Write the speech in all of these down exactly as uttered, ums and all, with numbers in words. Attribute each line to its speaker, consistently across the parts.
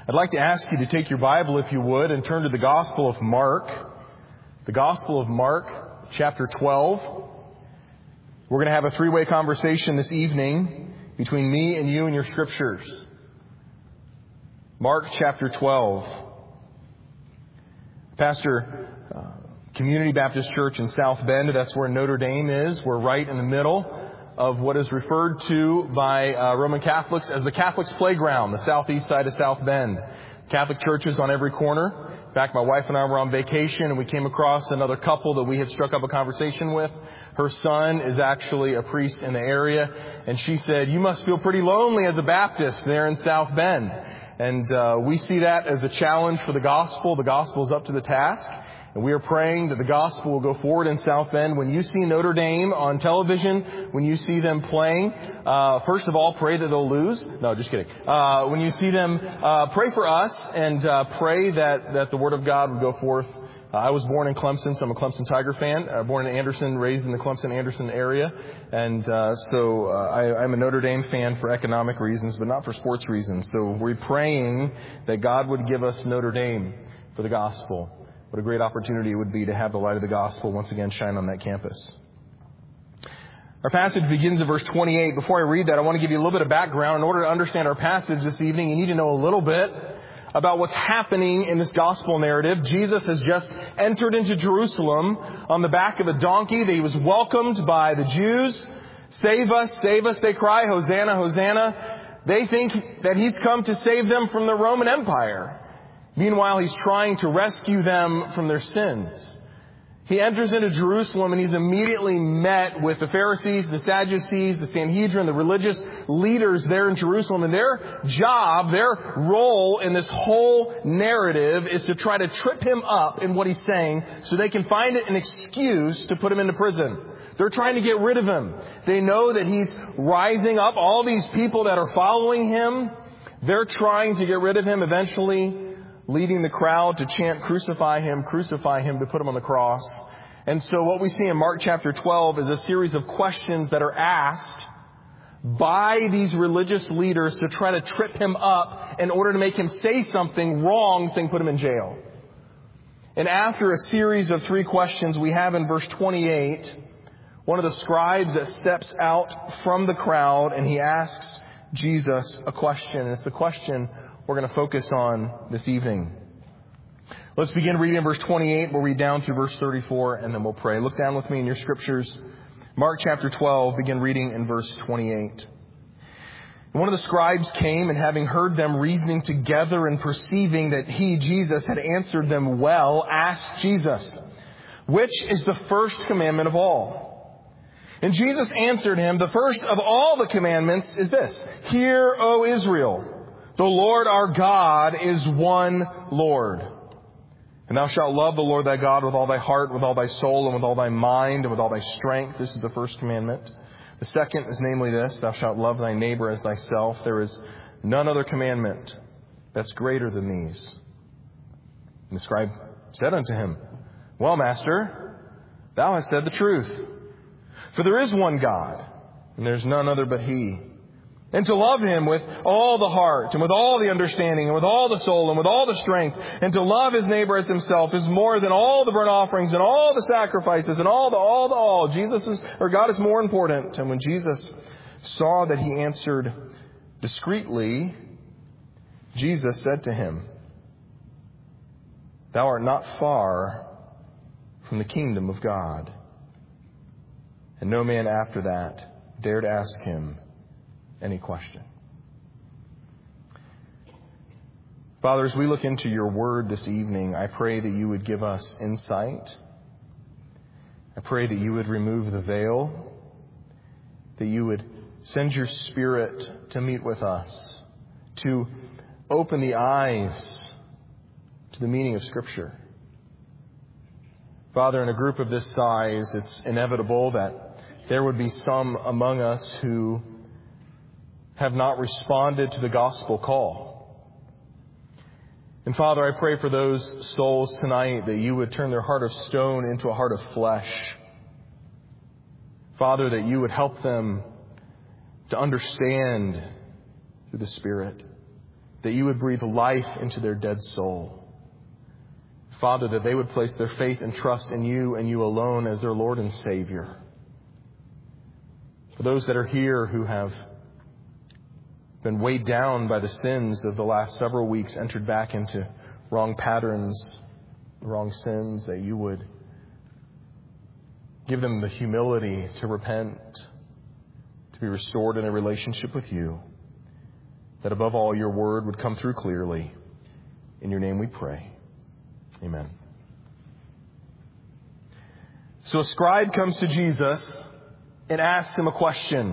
Speaker 1: I'd like to ask you to take your Bible, if you would, and turn to the Gospel of Mark. The Gospel of Mark, chapter twelve. We're going to have a three-way conversation this evening between me and you and your Scriptures. Mark, chapter twelve. Pastor, uh, Community Baptist Church in South Bend. That's where Notre Dame is. We're right in the middle of what is referred to by uh, Roman Catholics as the Catholics' playground, the southeast side of South Bend. Catholic churches on every corner. In fact, my wife and I were on vacation and we came across another couple that we had struck up a conversation with. Her son is actually a priest in the area, and she said, "You must feel pretty lonely as a Baptist there in South Bend." And uh, we see that as a challenge for the gospel. The gospel is up to the task. And we are praying that the gospel will go forward in South Bend. When you see Notre Dame on television, when you see them playing, uh, first of all, pray that they'll lose. No, just kidding. Uh, when you see them, uh, pray for us and uh, pray that, that the Word of God would go forth. Uh, I was born in Clemson, so I'm a Clemson Tiger fan. Uh, born in Anderson, raised in the Clemson-Anderson area. And uh, so uh, I, I'm a Notre Dame fan for economic reasons, but not for sports reasons. So we're praying that God would give us Notre Dame for the gospel. What a great opportunity it would be to have the light of the gospel once again shine on that campus. Our passage begins in verse twenty-eight. Before I read that, I want to give you a little bit of background. In order to understand our passage this evening, you need to know a little bit about what's happening in this gospel narrative. Jesus has just entered into Jerusalem on the back of a donkey. That he was welcomed by the Jews. "Save us, save us," they cry. "Hosanna, Hosanna." They think that he's come to save them from the Roman Empire. Meanwhile, he's trying to rescue them from their sins. He enters into Jerusalem and he's immediately met with the Pharisees, the Sadducees, the Sanhedrin, the religious leaders there in Jerusalem. And their job, their role in this whole narrative is to try to trip him up in what he's saying so they can find it an excuse to put him into prison. They're trying to get rid of him. They know that he's rising up. All these people that are following him, they're trying to get rid of him, eventually leading the crowd to chant, "Crucify him, crucify him," to put him on the cross. And so what we see in Mark chapter twelve is a series of questions that are asked by these religious leaders to try to trip him up in order to make him say something wrong, saying put him in jail. And after a series of three questions, we have in verse twenty-eight, one of the scribes that steps out from the crowd and he asks Jesus a question. And it's the question we're going to focus on this evening. Let's begin reading in verse twenty-eight. We'll read down through verse thirty-four and then we'll pray. Look down with me in your scriptures. Mark chapter twelve, begin reading in verse twenty-eight. And one of the scribes came, and having heard them reasoning together and perceiving that he, Jesus, had answered them well, asked Jesus, "Which is the first commandment of all?" And Jesus answered him, "The first of all the commandments is this: Hear, O Israel, the Lord our God is one Lord. And thou shalt love the Lord thy God with all thy heart, with all thy soul, and with all thy mind, and with all thy strength." This is the first commandment. The second is namely this: Thou shalt love thy neighbor as thyself. There is none other commandment that's greater than these. And the scribe said unto him, "Well, Master, thou hast said the truth. For there is one God, and there is none other but he. And to love him with all the heart, and with all the understanding, and with all the soul, and with all the strength, and to love his neighbor as himself is more than all the burnt offerings, and all the sacrifices, and all the, all the, all. Jesus is, or God is more important." And when Jesus saw that he answered discreetly, Jesus said to him, "Thou art not far from the kingdom of God." And no man after that dared ask him any question. Father, as we look into your word this evening, I pray that you would give us insight. I pray that you would remove the veil, that you would send your Spirit to meet with us, to open the eyes to the meaning of Scripture. Father, in a group of this size, it's inevitable that there would be some among us who have not responded to the gospel call. And Father, I pray for those souls tonight that you would turn their heart of stone into a heart of flesh. Father, that you would help them to understand through the Spirit. that you would breathe life into their dead soul. Father, that they would place their faith and trust in you and you alone as their Lord and Savior. For those that are here who have been weighed down by the sins of the last several weeks, entered back into wrong patterns, wrong sins, that you would give them the humility to repent, to be restored in a relationship with you, that above all your word would come through clearly. In your name we pray. Amen. So a scribe comes to Jesus and asks him a question.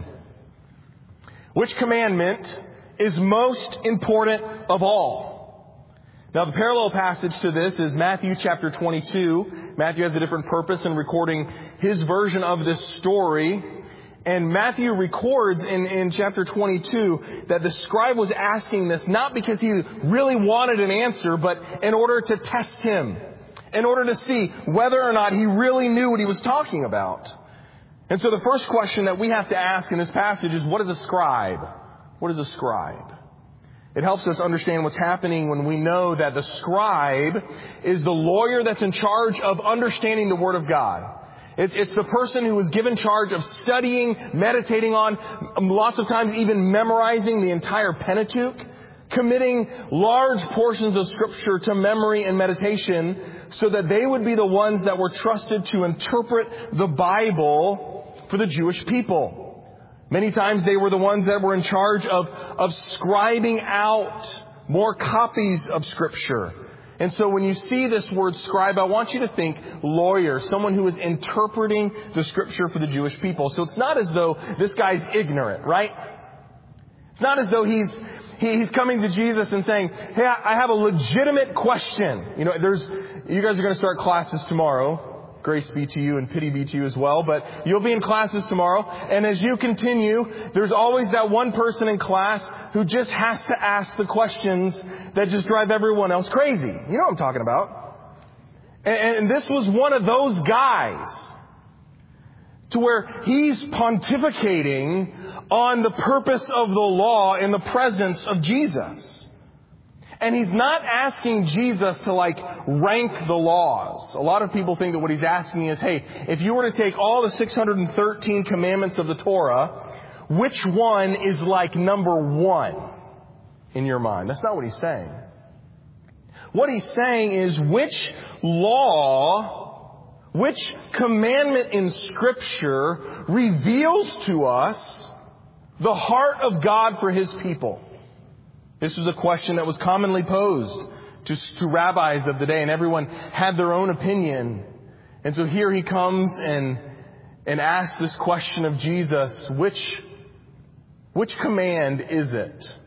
Speaker 1: Which commandment is most important of all? Now, the parallel passage to this is Matthew chapter twenty-two. Matthew has a different purpose in recording his version of this story. And Matthew records in, in chapter twenty-two that the scribe was asking this not because he really wanted an answer, but in order to test him, in order to see whether or not he really knew what he was talking about. And so the first question that we have to ask in this passage is, what is a scribe? What is a scribe? It helps us understand what's happening when we know that the scribe is the lawyer that's in charge of understanding the Word of God. It's, it's the person who is given charge of studying, meditating on, lots of times even memorizing the entire Pentateuch, committing large portions of Scripture to memory and meditation so that they would be the ones that were trusted to interpret the Bible for the Jewish people. Many times they were the ones that were in charge of, of scribing out more copies of Scripture. And so when you see this word scribe, I want you to think lawyer, someone who is interpreting the Scripture for the Jewish people. So it's not as though this guy's ignorant, right? It's not as though he's he, he's coming to Jesus and saying, hey, I have a legitimate question. You know, there's you guys are going to start classes tomorrow. Grace be to you and pity be to you as well. But you'll be in classes tomorrow. And as you continue, there's always that one person in class who just has to ask the questions that just drive everyone else crazy. You know what I'm talking about. And, and this was one of those guys to where he's pontificating on the purpose of the law in the presence of Jesus. And he's not asking Jesus to like rank the laws. A lot of people think that what he's asking is, hey, if you were to take all the six hundred thirteen commandments of the Torah, which one is like number one in your mind? That's not what he's saying. What he's saying is which law, which commandment in Scripture reveals to us the heart of God for His people. This was a question that was commonly posed to, to rabbis of the day, and everyone had their own opinion. And so here he comes and and asks this question of Jesus, which, which command is it?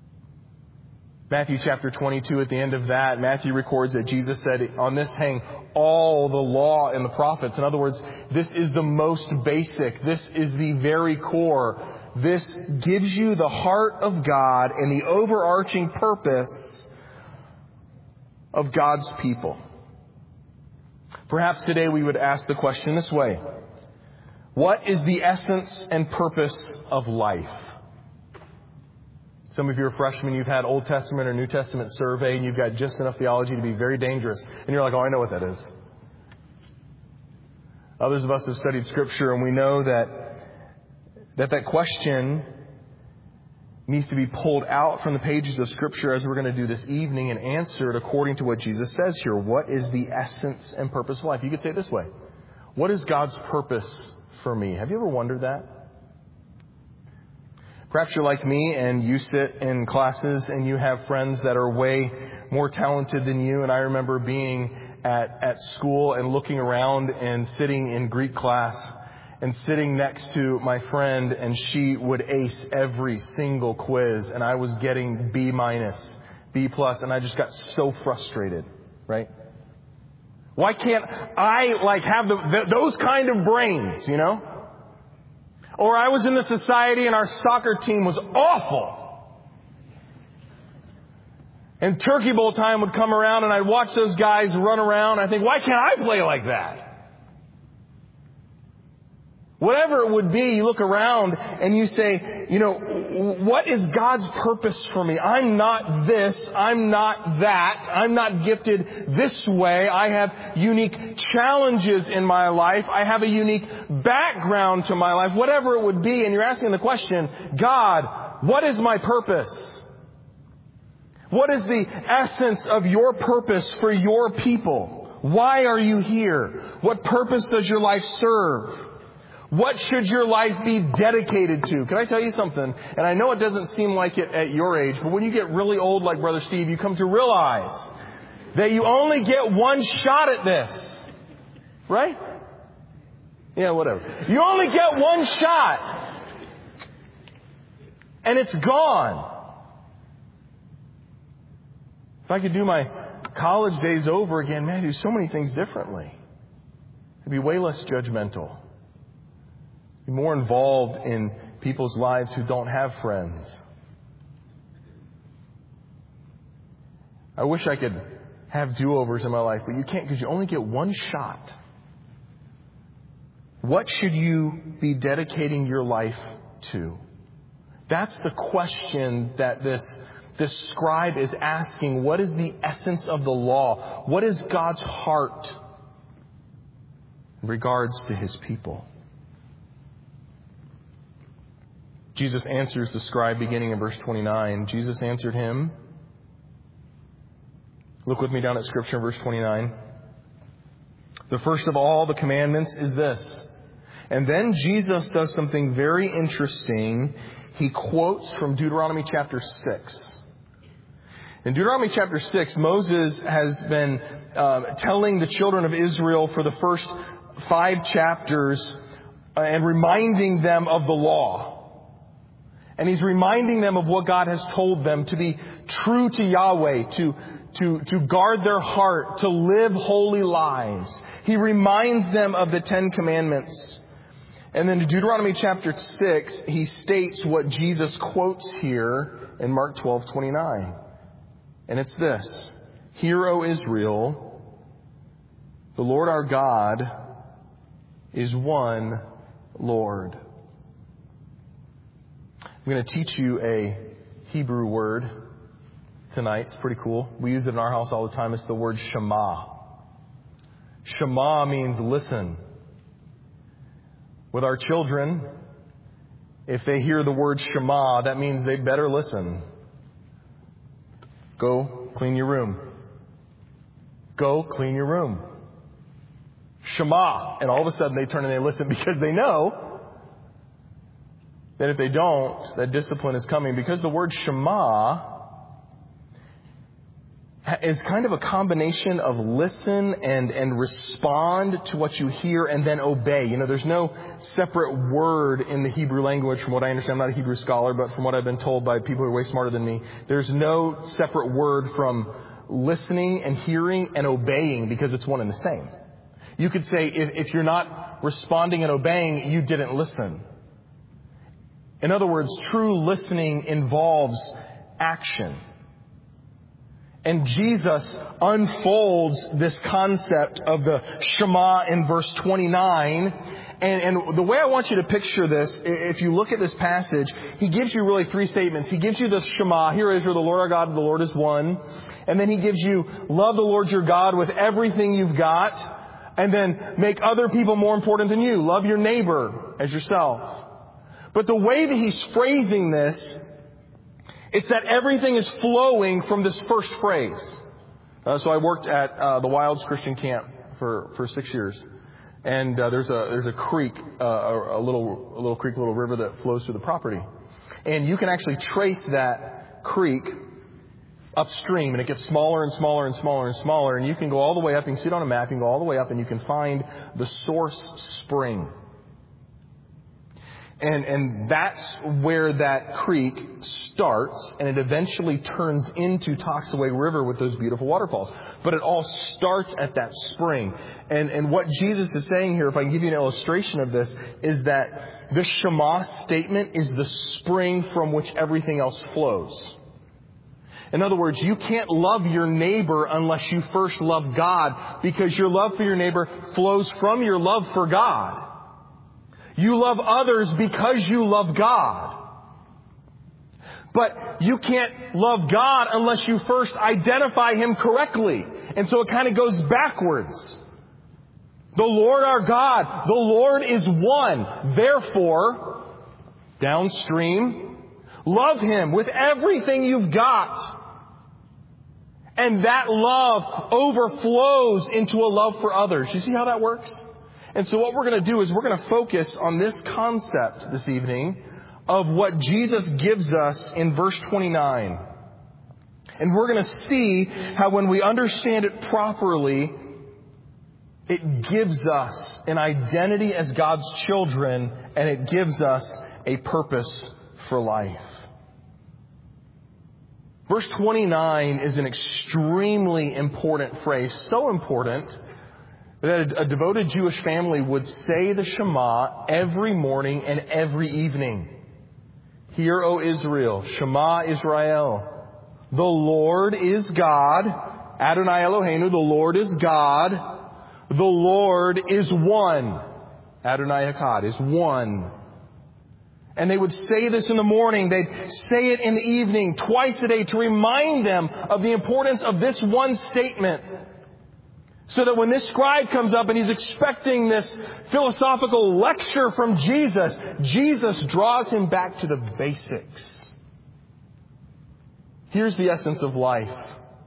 Speaker 1: Matthew chapter twenty-two, at the end of that, Matthew records that Jesus said, on this hang all the law and the prophets. In other words, this is the most basic. This is the very core. This gives you the heart of God and the overarching purpose of God's people. Perhaps today we would ask the question this way. What is the essence and purpose of life? Some of you are freshmen, you've had Old Testament or New Testament survey, and you've got just enough theology to be very dangerous. And you're like, oh, I know what that is. Others of us have studied Scripture, and we know that that that question needs to be pulled out from the pages of Scripture as we're going to do this evening and answered according to what Jesus says here. What is the essence and purpose of life? You could say it this way. What is God's purpose for me? Have you ever wondered that? Perhaps you're like me and you sit in classes and you have friends that are way more talented than you. And I remember being at, at school and looking around and sitting in Greek class and sitting next to my friend, and she would ace every single quiz, and I was getting B minus, B plus, and I just got so frustrated, right? Why can't I like have the, the, those kind of brains, you know? Or I was in the society and our soccer team was awful. And Turkey Bowl time would come around and I'd watch those guys run around. I think, why can't I play like that? Whatever it would be, you look around and you say, you know, what is God's purpose for me? I'm not this. I'm not that. I'm not gifted this way. I have unique challenges in my life. I have a unique background to my life. Whatever it would be. And you're asking the question, God, what is my purpose? What is the essence of your purpose for your people? Why are you here? What purpose does your life serve? What should your life be dedicated to? Can I tell you something? And I know it doesn't seem like it at your age, but when you get really old like Brother Steve, you come to realize that you only get one shot at this. Right? Yeah, whatever. You only get one shot. And it's gone. If I could do my college days over again, man, I'd do so many things differently. I'd be way less judgmental. Be more involved in people's lives who don't have friends. I wish I could have do-overs in my life, but you can't because you only get one shot. What should you be dedicating your life to? That's the question that this, this scribe is asking. What is the essence of the law? What is God's heart in regards to His people? Jesus answers the scribe beginning in verse twenty-nine. Jesus answered him. Look with me down at Scripture in verse twenty-nine. The first of all the commandments is this. And then Jesus does something very interesting. He quotes from Deuteronomy chapter six. In Deuteronomy chapter six, Moses has been uh, telling the children of Israel for the first five chapters uh, and reminding them of the law. And he's reminding them of what God has told them, to be true to Yahweh, to, to, to guard their heart, to live holy lives. He reminds them of the Ten Commandments. And then in Deuteronomy chapter six, he states what Jesus quotes here in Mark twelve twenty-nine. And it's this. Hear, O Israel, the Lord our God is one Lord. I'm going to teach you a Hebrew word tonight. It's pretty cool. We use it in our house all the time. It's the word Shema. Shema means listen. With our children, if they hear the word Shema, that means they better listen. Go clean your room. Go clean your room. Shema. And all of a sudden they turn and they listen because they know that if they don't, that discipline is coming. Because the word Shema is kind of a combination of listen and, and respond to what you hear and then obey. You know, there's no separate word in the Hebrew language from what I understand. I'm not a Hebrew scholar, but from what I've been told by people who are way smarter than me, there's no separate word from listening and hearing and obeying because it's one and the same. You could say if, if you're not responding and obeying, you didn't listen. In other words, true listening involves action. And Jesus unfolds this concept of the Shema in verse twenty-nine. And, and the way I want you to picture this, if you look at this passage, he gives you really three statements. He gives you the Shema. Hear, Israel, the Lord our God, the Lord is one. And then he gives you, love the Lord your God with everything you've got. And then make other people more important than you. Love your neighbor as yourself. But the way that he's phrasing this, it's that everything is flowing from this first phrase. Uh, so I worked at uh, the Wilds Christian Camp for, for six years. And uh, there's a there's a creek, uh, a, a little a little creek, a little river that flows through the property. And you can actually trace that creek upstream, and it gets smaller and smaller and smaller and smaller. And you can go all the way up. You can see it on a map. You can go all the way up, and you can find the source spring. And and that's where that creek starts, and it eventually turns into Toxaway River with those beautiful waterfalls. But it all starts at that spring. And and what Jesus is saying here, if I can give you an illustration of this, is that the Shema statement is the spring from which everything else flows. In other words, you can't love your neighbor unless you first love God, because your love for your neighbor flows from your love for God. You love others because you love God. But you can't love God unless you first identify Him correctly. And so it kind of goes backwards. The Lord our God, the Lord is one. Therefore, downstream, love Him with everything you've got. And that love overflows into a love for others. You see how that works? And so what we're going to do is we're going to focus on this concept this evening of what Jesus gives us in verse twenty-nine. And we're going to see how when we understand it properly, it gives us an identity as God's children, and it gives us a purpose for life. Verse twenty-nine is an extremely important phrase, so important that a devoted Jewish family would say the Shema every morning and every evening. Hear, O Israel, Shema Israel. The Lord is God. Adonai Eloheinu, the Lord is God. The Lord is one. Adonai Echad is one. And they would say this in the morning. They'd say it in the evening, twice a day, to remind them of the importance of this one statement. So that when this scribe comes up and he's expecting this philosophical lecture from Jesus, Jesus draws him back to the basics. Here's the essence of life.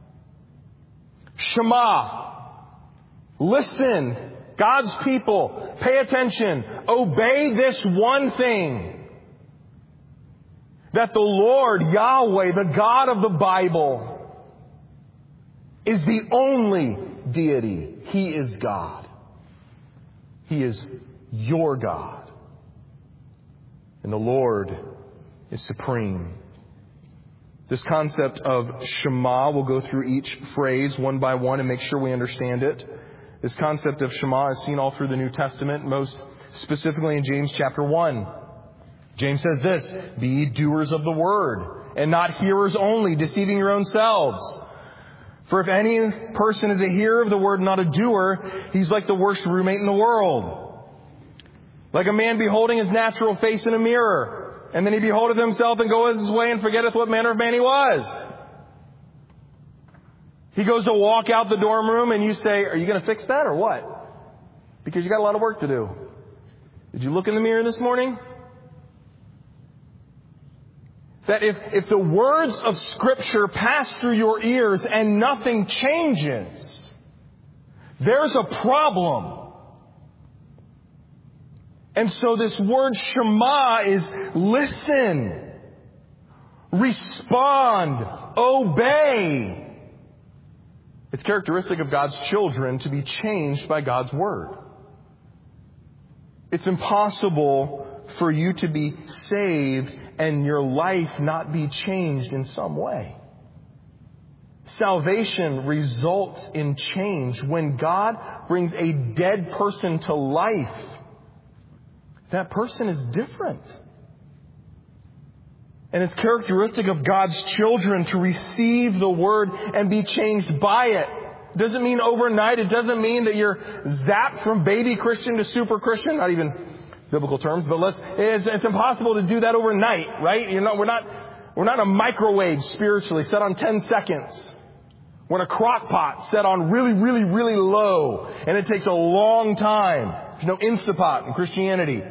Speaker 1: Shema. Listen. God's people. Pay attention. Obey this one thing. That the Lord, Yahweh, the God of the Bible, is the only deity. He is God. He is your God. And the Lord is supreme. This concept of Shema, we'll go through each phrase one by one and make sure we understand it. This concept of Shema is seen all through the New Testament, most specifically in James chapter one. James says this, be ye doers of the word, and not hearers only, deceiving your own selves. For if any person is a hearer of the word and not a doer, he's like the worst roommate in the world. Like a man beholding his natural face in a mirror, and then he beholdeth himself and goeth his way and forgetteth what manner of man he was. He goes to walk out the dorm room and you say, are you going to fix that or what? Because you got a lot of work to do. Did you look in the mirror this morning? That if, if the words of Scripture pass through your ears and nothing changes, there's a problem. And so this word Shema is listen, respond, obey. It's characteristic of God's children to be changed by God's Word. It's impossible for you to be saved and your life not be changed in some way. Salvation results in change. When God brings a dead person to life, that person is different. And it's characteristic of God's children to receive the Word and be changed by it. It doesn't mean overnight. It doesn't mean that you're zapped from baby Christian to super Christian. Not even biblical terms, but let's, it's, it's impossible to do that overnight, right? You know, we're not, we're not a microwave spiritually set on ten seconds. We're in a crock pot set on really, really, really low. And it takes a long time. There's no Instapot in Christianity.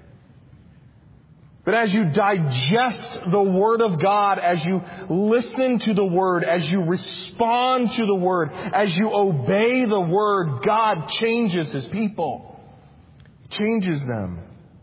Speaker 1: But as you digest the Word of God, as you listen to the Word, as you respond to the Word, as you obey the Word, God changes His people. He changes them.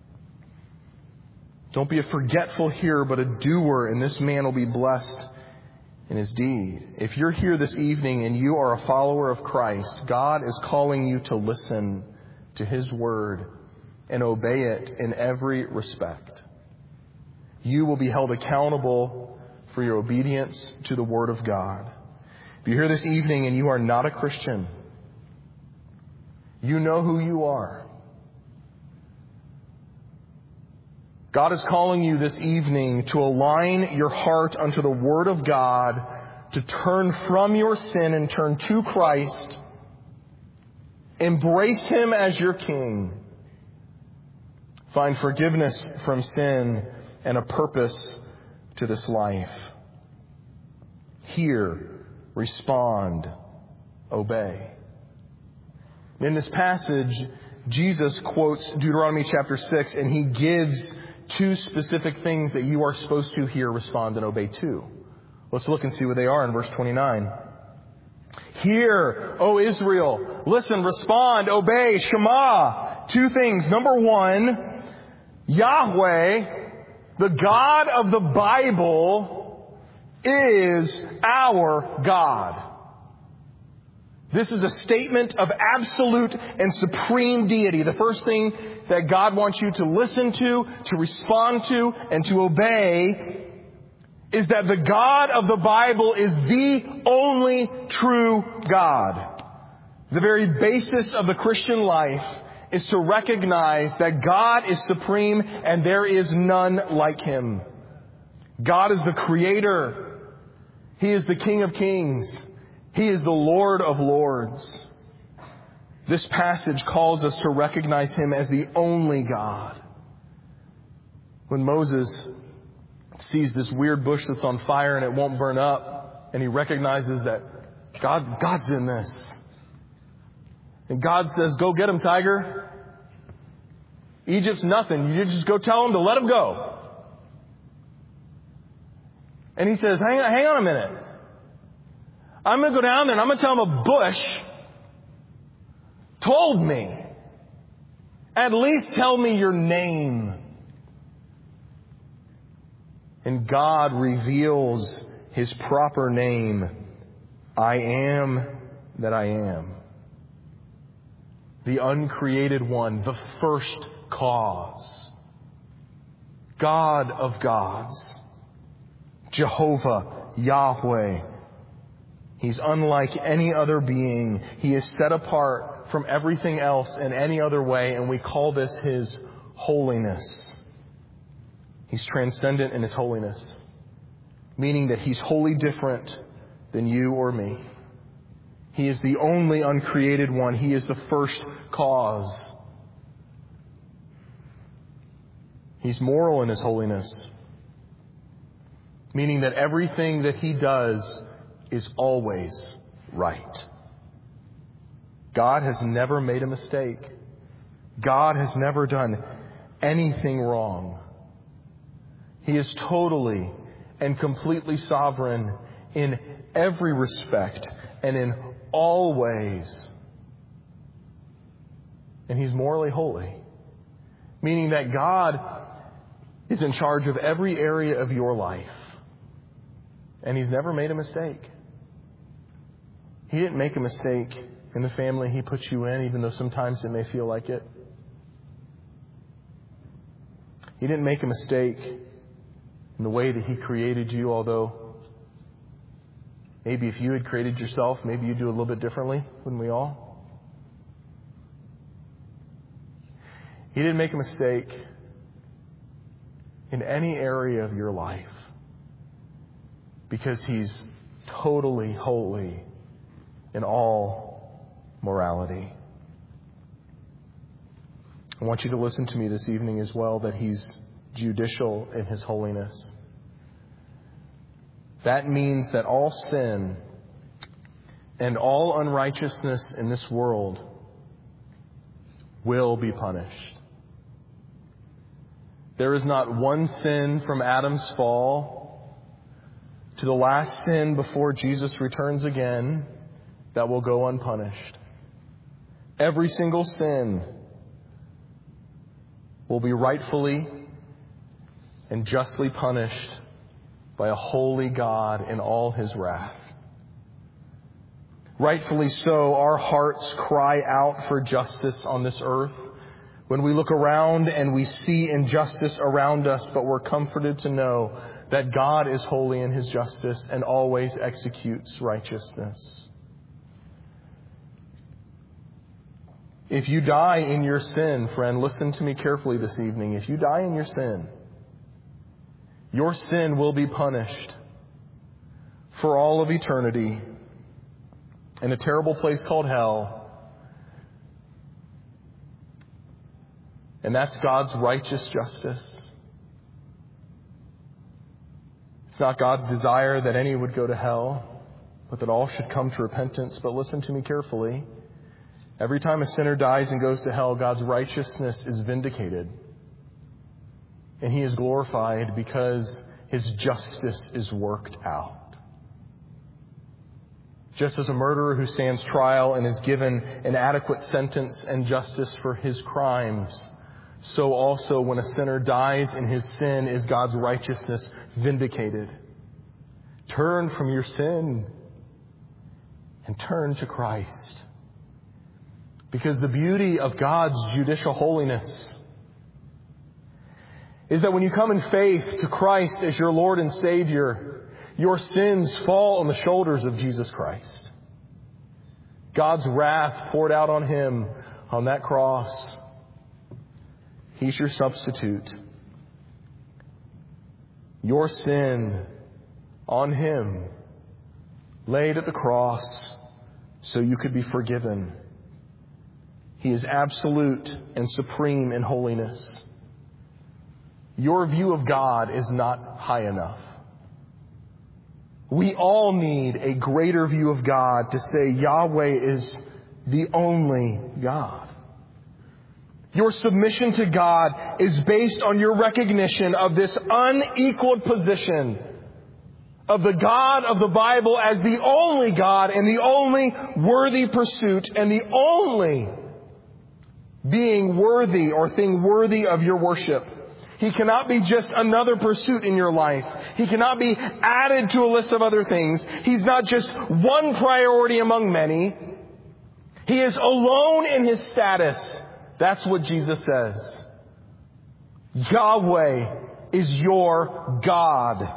Speaker 1: Don't be a forgetful hearer, but a doer, and this man will be blessed in his deed. If you're here this evening and you are a follower of Christ, God is calling you to listen to His Word and obey it in every respect. You will be held accountable for your obedience to the Word of God. If you're here this evening and you are not a Christian, you know who you are. God is calling you this evening to align your heart unto the Word of God, to turn from your sin and turn to Christ. Embrace Him as your King. find forgiveness from sin, and a purpose to this life. Hear, respond, obey. In this passage, Jesus quotes Deuteronomy chapter six, and he gives two specific things that you are supposed to hear, respond, and obey to. Let's look and see what they are in verse twenty-nine. Hear, O Israel. Listen, respond, obey, Shema. Two things. Number one, Yahweh, the God of the Bible, is our God. This is a statement of absolute and supreme deity. The first thing that God wants you to listen to, to respond to, and to obey is that the God of the Bible is the only true God. The very basis of the Christian life is to recognize that God is supreme and there is none like Him. God is the Creator. He is the King of Kings. He is the Lord of Lords. This passage calls us to recognize Him as the only God. When Moses sees this weird bush that's on fire and it won't burn up, and he recognizes that God, God's in this. And God says, go get him, tiger. Egypt's nothing. You just go tell him to let him go. And he says, hang on, hang on a minute. I'm going to go down there and I'm going to tell him a bush told me. At least tell me your name. And God reveals His proper name. I am that I am. The uncreated one, the first cause. God of gods. Jehovah, Yahweh. He's unlike any other being. He is set apart from everything else in any other way, and we call this His holiness. He's transcendent in His holiness, meaning that He's wholly different than you or me. He is the only uncreated one. He is the first cause. He's moral in His holiness, meaning that everything that He does is always right. God has never made a mistake. God has never done anything wrong. He is totally and completely sovereign in every respect and in all ways. And He's morally holy, meaning that God is in charge of every area of your life. And He's never made a mistake. He didn't make a mistake in the family He put you in, even though sometimes it may feel like it. He didn't make a mistake in the way that He created you, although maybe if you had created yourself, maybe you'd do a little bit differently, wouldn't we all? He didn't make a mistake in any area of your life because He's totally holy in all morality. I want you to listen to me this evening as well, that He's judicial in His holiness. That means that all sin and all unrighteousness in this world will be punished. There is not one sin from Adam's fall to the last sin before Jesus returns again that will go unpunished. Every single sin will be rightfully and justly punished by a holy God in all His wrath. Rightfully so, our hearts cry out for justice on this earth. When we look around and we see injustice around us, but we're comforted to know that God is holy in His justice and always executes righteousness. If you die in your sin, friend, listen to me carefully this evening. If you die in your sin, your sin will be punished for all of eternity in a terrible place called hell. And that's God's righteous justice. It's not God's desire that any would go to hell, but that all should come to repentance. But listen to me carefully. Every time a sinner dies and goes to hell, God's righteousness is vindicated. And He is glorified because His justice is worked out. Just as a murderer who stands trial and is given an adequate sentence and justice for his crimes, so also when a sinner dies in his sin is God's righteousness vindicated. Turn from your sin and turn to Christ. Because the beauty of God's judicial holiness is that when you come in faith to Christ as your Lord and Savior, your sins fall on the shoulders of Jesus Christ. God's wrath poured out on Him on that cross. He's your substitute. Your sin on Him, laid at the cross so you could be forgiven. He is absolute and supreme in holiness. Your view of God is not high enough. We all need a greater view of God to say Yahweh is the only God. Your submission to God is based on your recognition of this unequaled position of the God of the Bible as the only God and the only worthy pursuit and the only being worthy or thing worthy of your worship. He cannot be just another pursuit in your life. He cannot be added to a list of other things. He's not just one priority among many. He is alone in His status. That's what Jesus says. Yahweh is your God.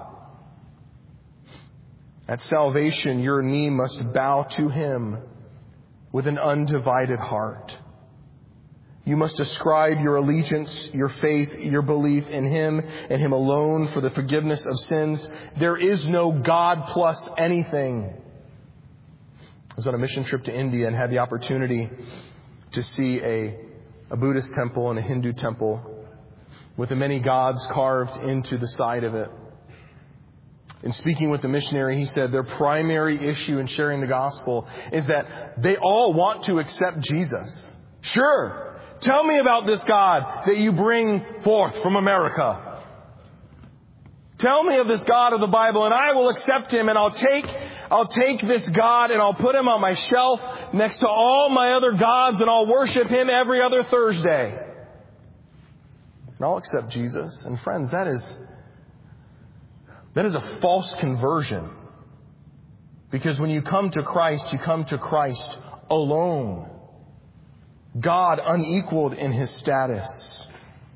Speaker 1: At salvation, your knee must bow to Him with an undivided heart. You must ascribe your allegiance, your faith, your belief in Him and Him alone for the forgiveness of sins. There is no God plus anything. I was on a mission trip to India and had the opportunity to see a, a Buddhist temple and a Hindu temple with the many gods carved into the side of it. In speaking with the missionary, he said their primary issue in sharing the gospel is that they all want to accept Jesus. Sure. Tell me about this God that you bring forth from America. Tell me of this God of the Bible and I will accept Him and I'll take, I'll take this God and I'll put Him on my shelf next to all my other gods and I'll worship Him every other Thursday. And I'll accept Jesus. And friends, that is, that is a false conversion. Because when you come to Christ, you come to Christ alone. God unequaled in His status.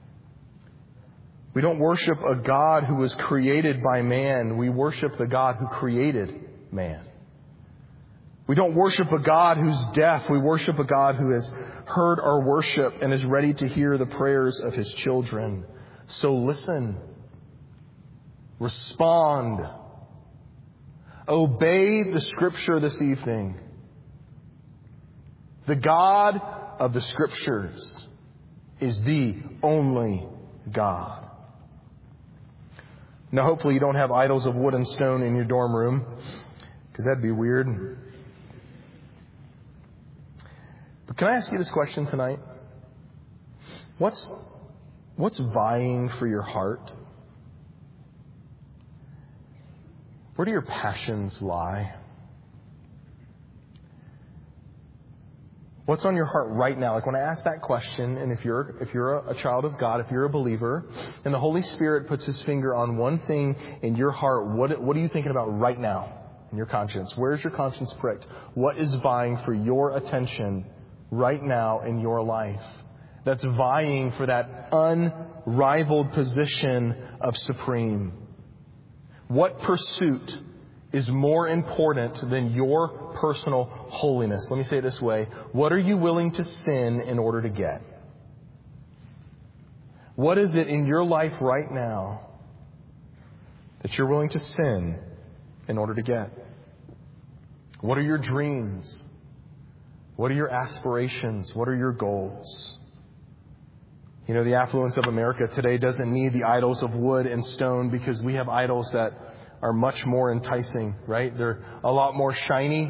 Speaker 1: We don't worship a God who was created by man. We worship the God who created man. We don't worship a God who's deaf. We worship a God who has heard our worship and is ready to hear the prayers of His children. So listen. Respond. Obey the Scripture this evening. The God of the Scriptures is the only God. Now, hopefully you don't have idols of wood and stone in your dorm room, because that'd be weird. But can I ask you this question tonight? What's, what's vying for your heart? Where do your passions lie? What's on your heart right now? Like when I ask that question, and if you're if you're a, a child of God, if you're a believer, and the Holy Spirit puts His finger on one thing in your heart, what what are you thinking about right now in your conscience? Where's your conscience pricked? What is vying for your attention right now in your life? That's vying for that unrivaled position of supreme. What pursuit is more important than your personal holiness? Let me say it this way. What are you willing to sin in order to get? What is it in your life right now that you're willing to sin in order to get? What are your dreams? What are your aspirations? What are your goals? You know, the affluence of America today doesn't need the idols of wood and stone because we have idols that are much more enticing, right? They're a lot more shiny.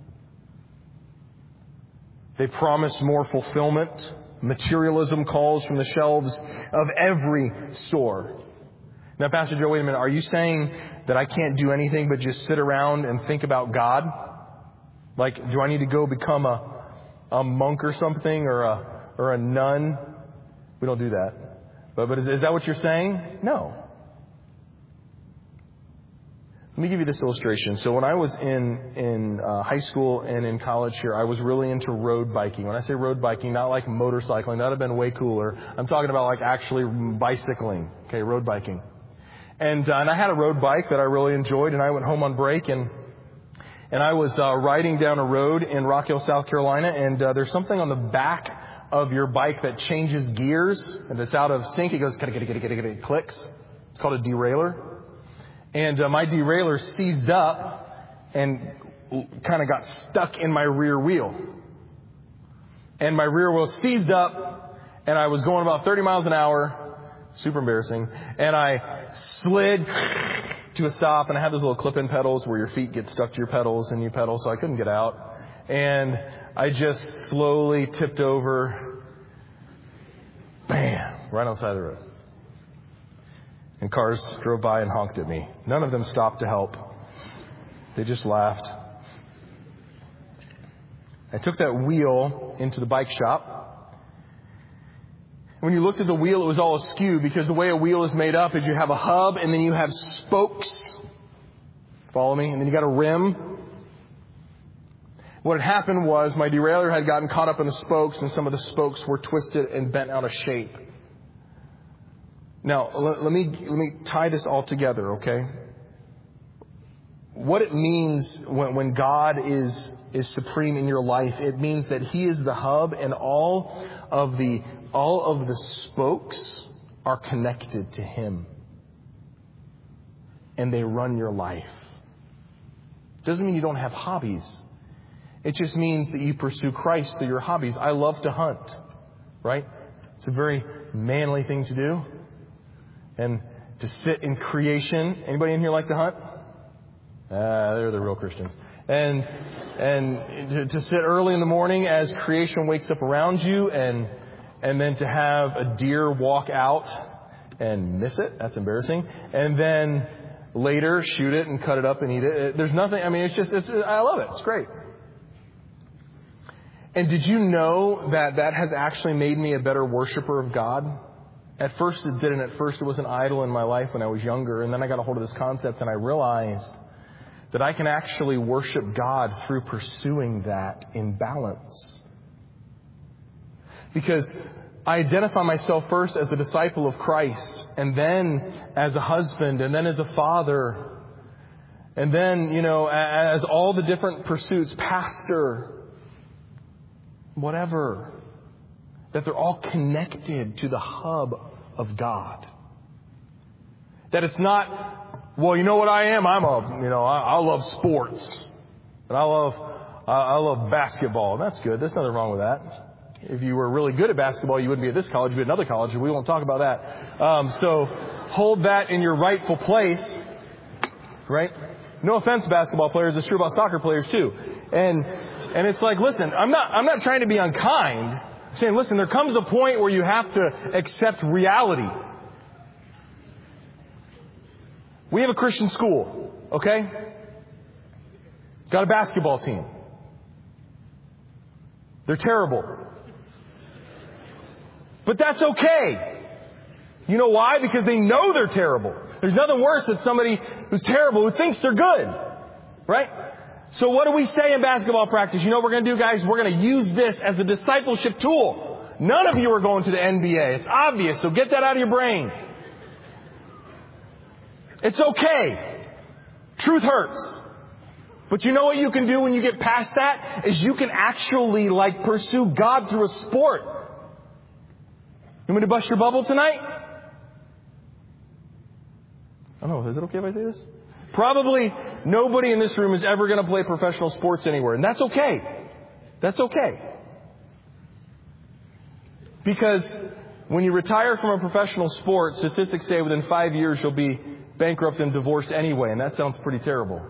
Speaker 1: They promise more fulfillment. Materialism calls from the shelves of every store. Now, Pastor Joe, wait a minute. Are you saying that I can't do anything but just sit around and think about God? Like, do I need to go become a, a monk or something, or a, or a nun? We don't do that. But, but is, is that what you're saying? No. Let me give you this illustration. So when I was in, in uh, high school and in college here, I was really into road biking. When I say road biking, not like motorcycling. That would have been way cooler. I'm talking about like actually bicycling. Okay, road biking. And, uh, and I had a road bike that I really enjoyed, and I went home on break, and and I was uh, riding down a road in Rock Hill, South Carolina, and uh, there's something on the back of your bike that changes gears, and it's out of sync. It goes, it clicks. It's called a derailleur. And uh, my derailleur seized up and kind of got stuck in my rear wheel. And my rear wheel seized up, and I was going about thirty miles an hour. Super embarrassing. And I slid to a stop, and I had those little clip-in pedals where your feet get stuck to your pedals and you pedal, so I couldn't get out. And I just slowly tipped over. Bam! Right on the side of the road. And cars drove by and honked at me. None of them stopped to help. They just laughed. I took that wheel into the bike shop. When you looked at the wheel, it was all askew because the way a wheel is made up is you have a hub and then you have spokes. Follow me? And then you got a rim. What had happened was my derailleur had gotten caught up in the spokes, and some of the spokes were twisted and bent out of shape. Now, let, let me let me tie this all together, okay? What it means when, when God is is supreme in your life, it means that He is the hub, and all of the all of the spokes are connected to Him, and they run your life. Doesn't mean you don't have hobbies. It just means that you pursue Christ through your hobbies. I love to hunt, right? It's a very manly thing to do. And to sit in creation. Anybody in here like to hunt? Ah, they're the real Christians. And and to, to sit early in the morning as creation wakes up around you, and and then to have a deer walk out and miss it. That's embarrassing. And then later shoot it and cut it up and eat it. There's nothing. I mean, it's just. It's. I love it. It's great. And did you know that that has actually made me a better worshiper of God? At first it didn't. At first it was an idol in my life when I was younger. And then I got a hold of this concept and I realized that I can actually worship God through pursuing that in balance. Because I identify myself first as a disciple of Christ, and then as a husband, and then as a father, and then, you know, as all the different pursuits, pastor, whatever, that they're all connected to the hub of God. That it's not, well, you know what I am? I'm a, you know, I, I love sports. And I love, I, I love basketball. And that's good. There's nothing wrong with that. If you were really good at basketball, you wouldn't be at this college, you'd be at another college, and we won't talk about that. Um, so hold that in your rightful place, right? No offense, basketball players. It's true about soccer players too. And and it's like, listen, I'm not I'm not trying to be unkind. I'm saying, listen, there comes a point where you have to accept reality. We have a Christian school, okay? Got a basketball team. They're terrible. But that's okay. You know why? Because they know they're terrible. There's nothing worse than somebody who's terrible who thinks they're good. Right? So what do we say in basketball practice? You know what we're going to do, guys? We're going to use this as a discipleship tool. None of you are going to the N B A. It's obvious. So get that out of your brain. It's okay. Truth hurts. But you know what you can do when you get past that? Is you can actually, like, pursue God through a sport. You want me to bust your bubble tonight? I don't know. Is it okay if I say this? Probably nobody in this room is ever going to play professional sports anywhere. And that's okay. That's okay. Because when you retire from a professional sport, statistics say within five years you'll be bankrupt and divorced anyway, and that sounds pretty terrible.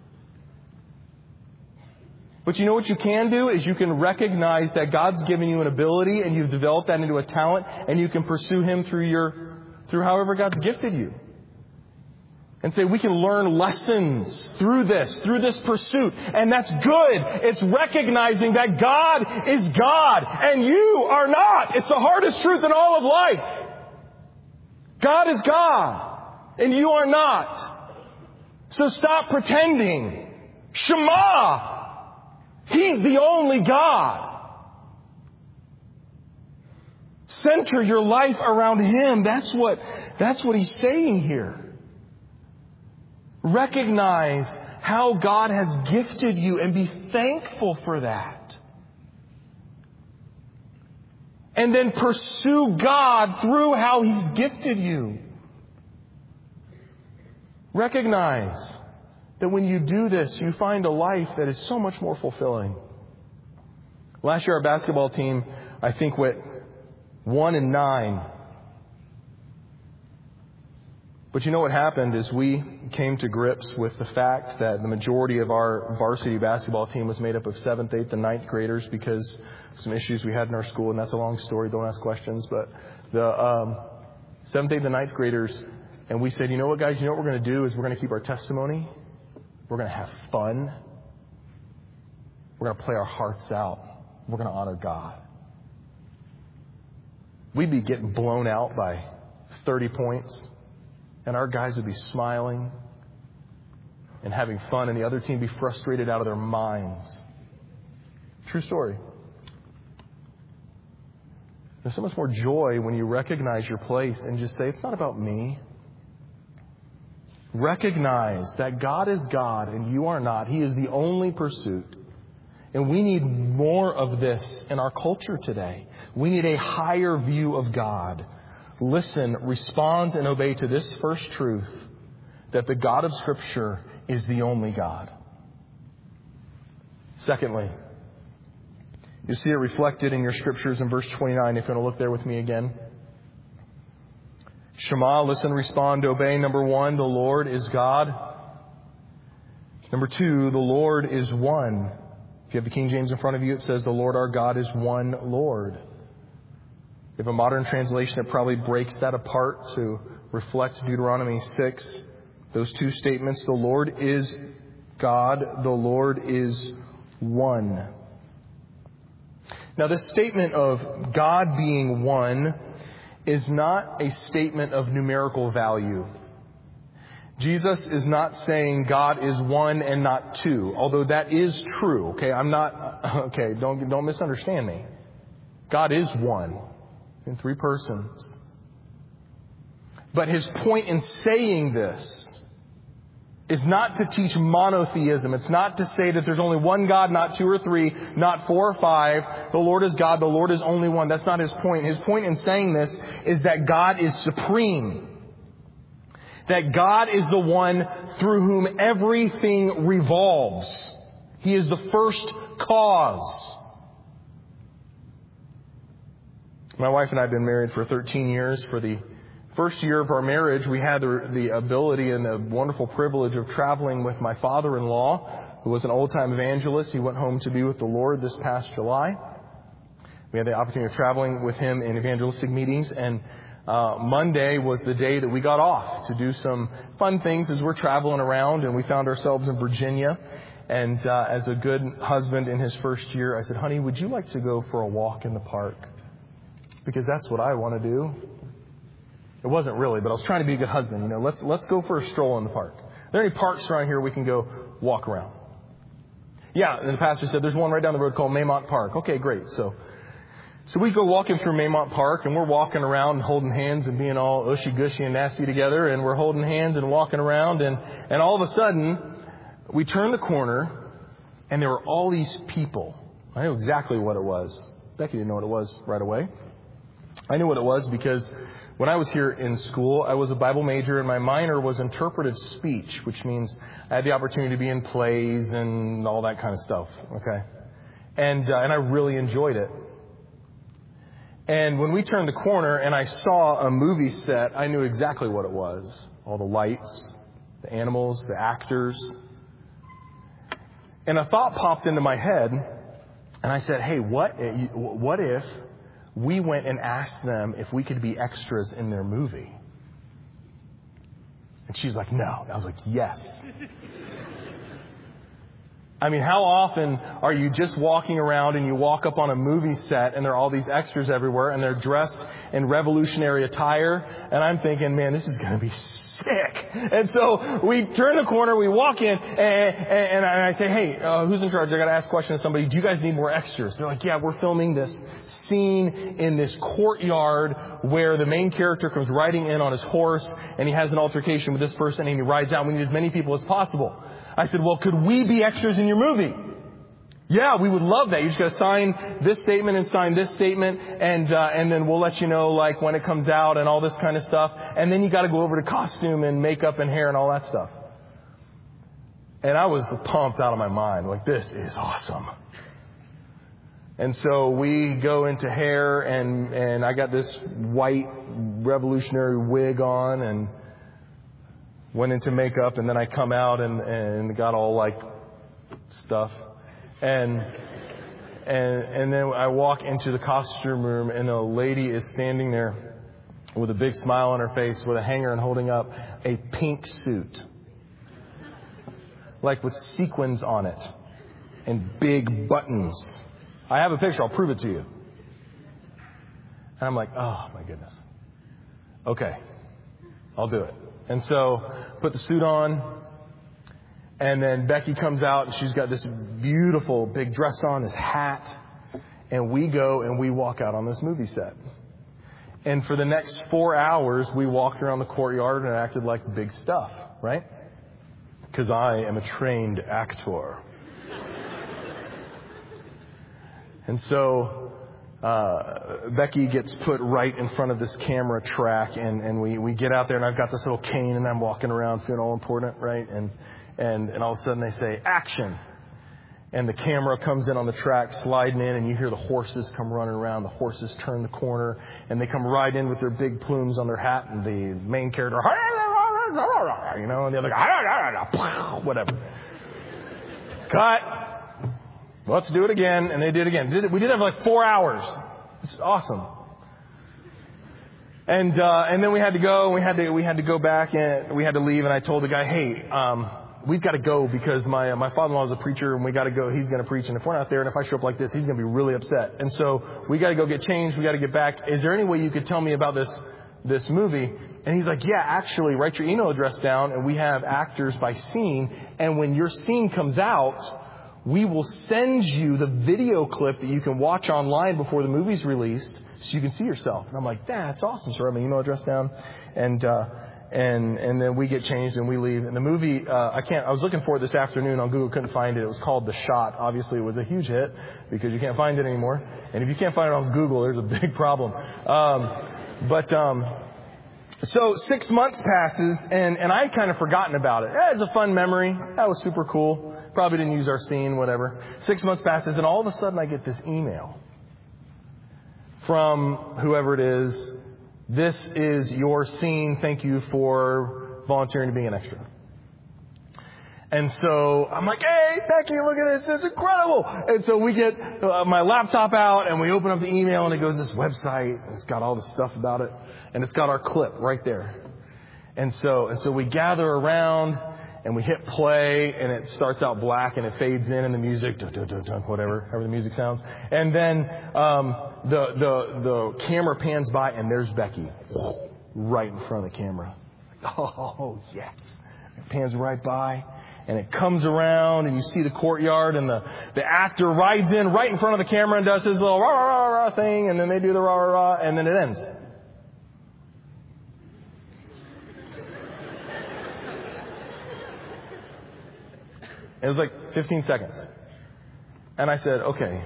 Speaker 1: But you know what you can do is you can recognize that God's given you an ability and you've developed that into a talent, and you can pursue Him through your, through however God's gifted you. And say, we can learn lessons through this, through this pursuit. And that's good. It's recognizing that God is God and you are not. It's the hardest truth in all of life. God is God and you are not. So stop pretending. Shema. He's the only God. Center your life around Him. That's what, that's what He's saying here. Recognize how God has gifted you and be thankful for that. And then pursue God through how He's gifted you. Recognize that when you do this, you find a life that is so much more fulfilling. Last year, our basketball team, I think, went one and nine. But you know what happened is we came to grips with the fact that the majority of our varsity basketball team was made up of seventh, eighth, and ninth graders because of some issues we had in our school, and that's a long story. Don't ask questions. But the um, seventh, eighth, and ninth graders, and we said, you know what, guys, you know what we're going to do is we're going to keep our testimony. We're going to have fun. We're going to play our hearts out. We're going to honor God. We'd be getting blown out by thirty points. And our guys would be smiling and having fun, and the other team would be frustrated out of their minds. True story. There's so much more joy when you recognize your place and just say, it's not about me. Recognize that God is God and you are not. He is the only pursuit. And we need more of this in our culture today. We need a higher view of God. Listen, respond, and obey to this first truth, that the God of Scripture is the only God. Secondly, you see it reflected in your Scriptures in verse twenty-nine. If you want to look there with me again. Shema, listen, respond, obey. Number one, the Lord is God. Number two, the Lord is one. If you have the King James in front of you, it says the Lord our God is one Lord. You have a modern translation that probably breaks that apart to reflect Deuteronomy six. Those two statements, the Lord is God, the Lord is one. Now, this statement of God being one is not a statement of numerical value. Jesus is not saying God is one and not two, although that is true. Okay, I'm not, okay, don't, don't misunderstand me. God is one in three persons. But his point in saying this is not to teach monotheism. It's not to say that there's only one God, not two or three, not four or five. The Lord is God. The Lord is only one. That's not his point. His point in saying this is that God is supreme. That God is the one through whom everything revolves. He is the first cause. My wife and I have been married for thirteen years. For the first year of our marriage, we had the, the ability and the wonderful privilege of traveling with my father-in-law, who was an old-time evangelist. He went home to be with the Lord this past July. We had the opportunity of traveling with him in evangelistic meetings, and uh, Monday was the day that we got off to do some fun things as we're traveling around, and we found ourselves in Virginia. And uh, as a good husband in his first year, I said, honey, would you like to go for a walk in the park? Because that's what I want to do. It wasn't really, but I was trying to be a good husband. You know, let's let's go for a stroll in the park. Are there any parks around here we can go walk around? Yeah, and the pastor said there's one right down the road called Maymont Park. Okay, great. So so we go walking through Maymont Park, and we're walking around and holding hands and being all ushy-gushy and nasty together, and we're holding hands and walking around, and, and all of a sudden, we turn the corner, and there were all these people. I knew exactly what it was. Becky didn't know what it was right away. I knew what it was because when I was here in school, I was a Bible major, and my minor was interpretive speech, which means I had the opportunity to be in plays and all that kind of stuff. Okay, and uh, and I really enjoyed it. And when we turned the corner and I saw a movie set, I knew exactly what it was. All the lights, the animals, the actors. And a thought popped into my head, and I said, hey, what, what if we went and asked them if we could be extras in their movie? And she's like, no. I was like, yes. I mean, how often are you just walking around and you walk up on a movie set and there are all these extras everywhere and they're dressed in revolutionary attire? And I'm thinking, man, this is going to be sick. And so we turn the corner, we walk in, and, and, and I say, hey, uh, who's in charge? I got to ask a question to somebody. Do you guys need more extras? They're like, yeah, we're filming this scene in this courtyard where the main character comes riding in on his horse and he has an altercation with this person and he rides out. We need as many people as possible. I said, well, could we be extras in your movie? Yeah, we would love that. You just got to sign this statement and sign this statement, and uh, and then we'll let you know like when it comes out and all this kind of stuff. And then you got to go over to costume and makeup and hair and all that stuff. And I was pumped out of my mind. Like, this is awesome. And so we go into hair, and and I got this white revolutionary wig on, and went into makeup, and then I come out and, and got all like stuff. And, and, and then I walk into the costume room, and a lady is standing there with a big smile on her face with a hanger and holding up a pink suit, like with sequins on it and big buttons. I have a picture. I'll prove it to you. And I'm like, oh my goodness. Okay. I'll do it. And so, put the suit on, and then Becky comes out, and she's got this beautiful big dress on, this hat, and we go and we walk out on this movie set. And for the next four hours, we walked around the courtyard and acted like big stuff, right? Because I am a trained actor. And so, Uh, Becky gets put right in front of this camera track, and, and we, we get out there, and I've got this little cane, and I'm walking around feeling all important, right? And, and, and all of a sudden they say, action. And the camera comes in on the track, sliding in, and you hear the horses come running around. The horses turn the corner, and they come right in with their big plumes on their hat, and the main character, you know, and the other guy, whatever. Cut. Let's do it again. And they did it again. We did it for like four hours. It's awesome. And, uh, and then we had to go, and we had to, we had to go back, and we had to leave. And I told the guy, hey, um, we've got to go because my, uh, my father-in-law is a preacher, and we got to go. He's going to preach. And if we're not there, and if I show up like this, he's going to be really upset. And so we got to go get changed. We got to get back. Is there any way you could tell me about this, this movie? And he's like, yeah, actually, write your email address down, and we have actors by scene. And when your scene comes out, we will send you the video clip that you can watch online before the movie's released so you can see yourself. And I'm like, that's awesome. So I write my email address down, and, uh, and, and then we get changed and we leave. And the movie, uh, I can't, I was looking for it this afternoon on Google, couldn't find it. It was called The Shot. Obviously it was a huge hit because you can't find it anymore. And if you can't find it on Google, there's a big problem. Um, but, um, so six months passes, and, and I'd kind of forgotten about it. Eh, it's a fun memory. That was super cool. Probably didn't use our scene, whatever. Six months passes, and all of a sudden I get this email from whoever it is. This is your scene. Thank you for volunteering to be an extra. And so I'm like, hey, Becky, look at this. It's incredible. And so we get uh, my laptop out, and we open up the email, and it goes to this website. And it's got all the stuff about it. And it's got our clip right there. And so, and so we gather around, and we hit play, and it starts out black, and it fades in, and the music, dun, dun, dun, dun, whatever, however the music sounds. And then um, the the the camera pans by, and there's Becky right in front of the camera. Oh, yes. It pans right by, and it comes around, and you see the courtyard, and the, the actor rides in right in front of the camera and does his little rah, rah, rah, rah thing, and then they do the rah, rah, rah, and then it ends. It was like fifteen seconds. And I said, okay,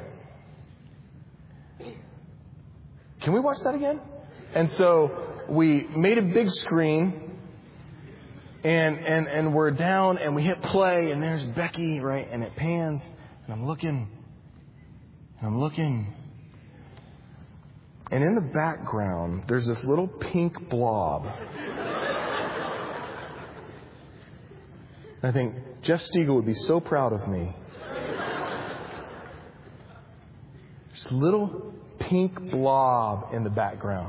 Speaker 1: can we watch that again? And so we made a big screen, and, and, and we're down, and we hit play, and there's Becky, right? And it pans, and I'm looking, and I'm looking, And in the background, there's this little pink blob. I think Jeff Stiegel would be so proud of me. There's a little pink blob in the background.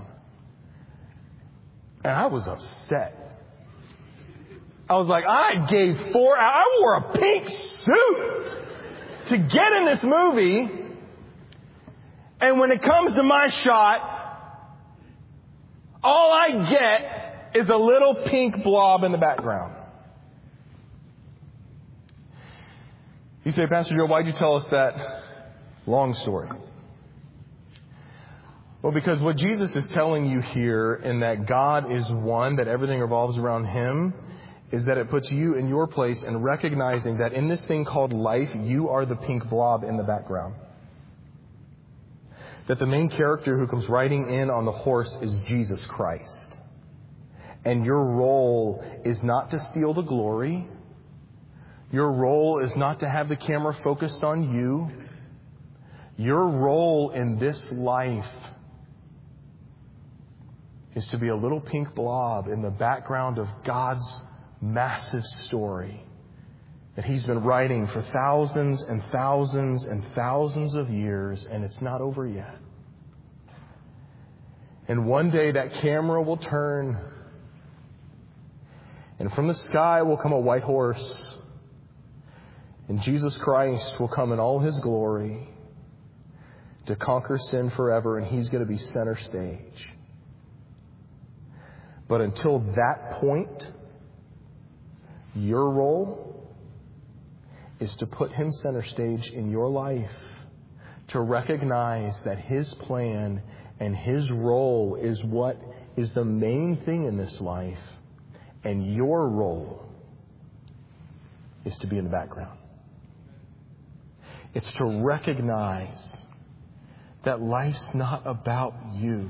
Speaker 1: And I was upset. I was like, I gave four hours. I wore a pink suit to get in this movie. And when it comes to my shot, all I get is a little pink blob in the background. You say, Pastor Joe, why'd you tell us that long story? Well, because what Jesus is telling you here in that God is one, that everything revolves around Him, is that it puts you in your place and recognizing that in this thing called life, you are the pink blob in the background. That the main character who comes riding in on the horse is Jesus Christ. And your role is not to steal the glory. Your role is not to have the camera focused on you. Your role in this life is to be a little pink blob in the background of God's massive story that He's been writing for thousands and thousands and thousands of years, and it's not over yet. And one day that camera will turn, and from the sky will come a white horse, and Jesus Christ will come in all His glory to conquer sin forever, and He's going to be center stage. But until that point, your role is to put Him center stage in your life, to recognize that His plan and His role is what is the main thing in this life, and your role is to be in the background. It's to recognize that life's not about you.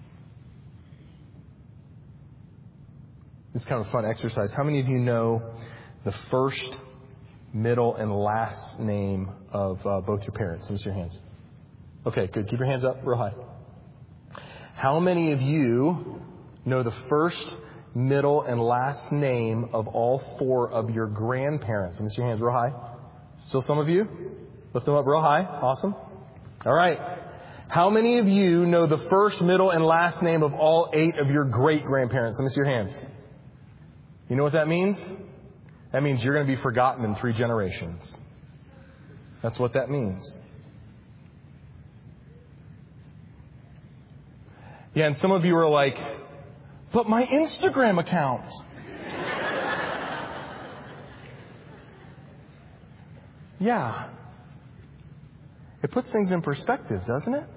Speaker 1: It's kind of a fun exercise. How many of you know the first, middle, and last name of uh, both your parents? Let me see your hands. Okay, good. Keep your hands up real high. How many of you know the first, middle, and last name of all four of your grandparents? Let me see your hands real high. Still some of you? Lift them up real high. Awesome. All right. How many of you know the first, middle, and last name of all eight of your great-grandparents? Let me see your hands. You know what that means? That means you're going to be forgotten in three generations. That's what that means. Yeah, and some of you are like, but my Instagram account. Yeah. It puts things in perspective, doesn't it?